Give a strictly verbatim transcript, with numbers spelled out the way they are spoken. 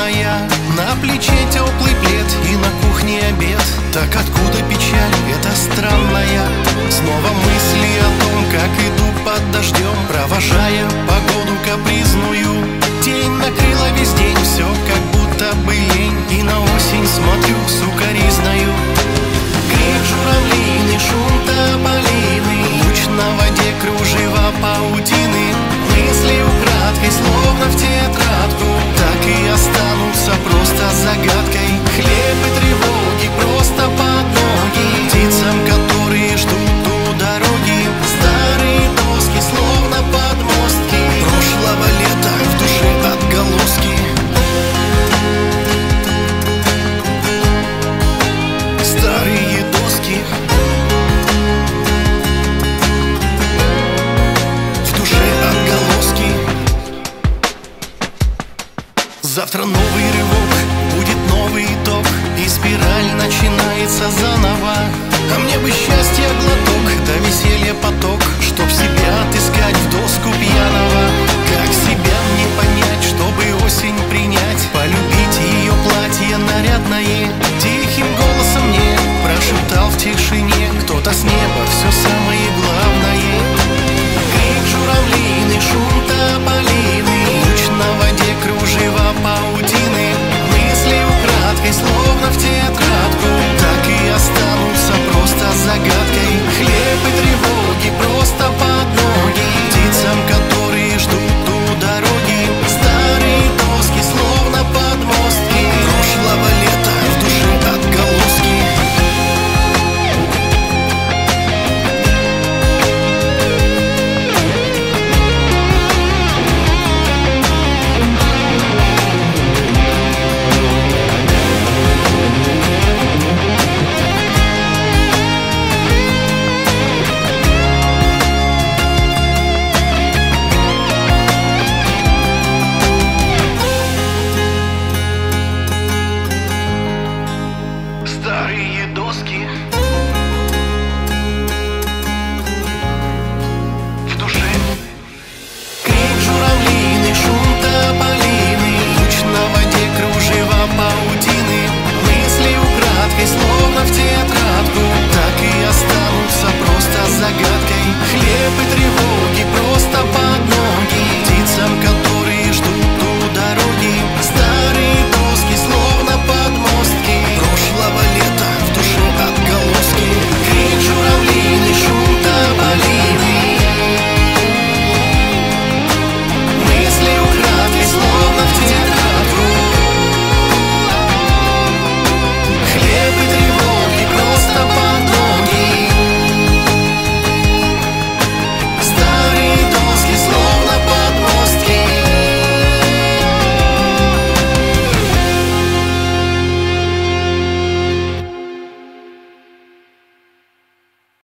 моя. На плече теплый плед и на кухне обед. Так откуда печаль эта странная? Снова мысли о том, как иду под дождем, провожая погоду капризную. Тень накрыла весь день, все как будто бы лень, и на осень смотрю сукоризною. Крик журавлины, шум тополины, луч на воде, кружева паутины. Мысли украдкой, словно в тетрадку, так и останутся просто загадкой. Хлеб и тревоги просто под ноги птицам, которые ждут у дороги. Старые доски, словно подмостки прошлого лета, в душе отголоски. Старые доски, в душе отголоски. Завтра новый рывок, будет новый итог, и спираль начинается заново. А мне бы счастье глоток, да веселье поток, чтоб себя отыскать в доску пьяного. Как себя мне понять, чтобы осень принять?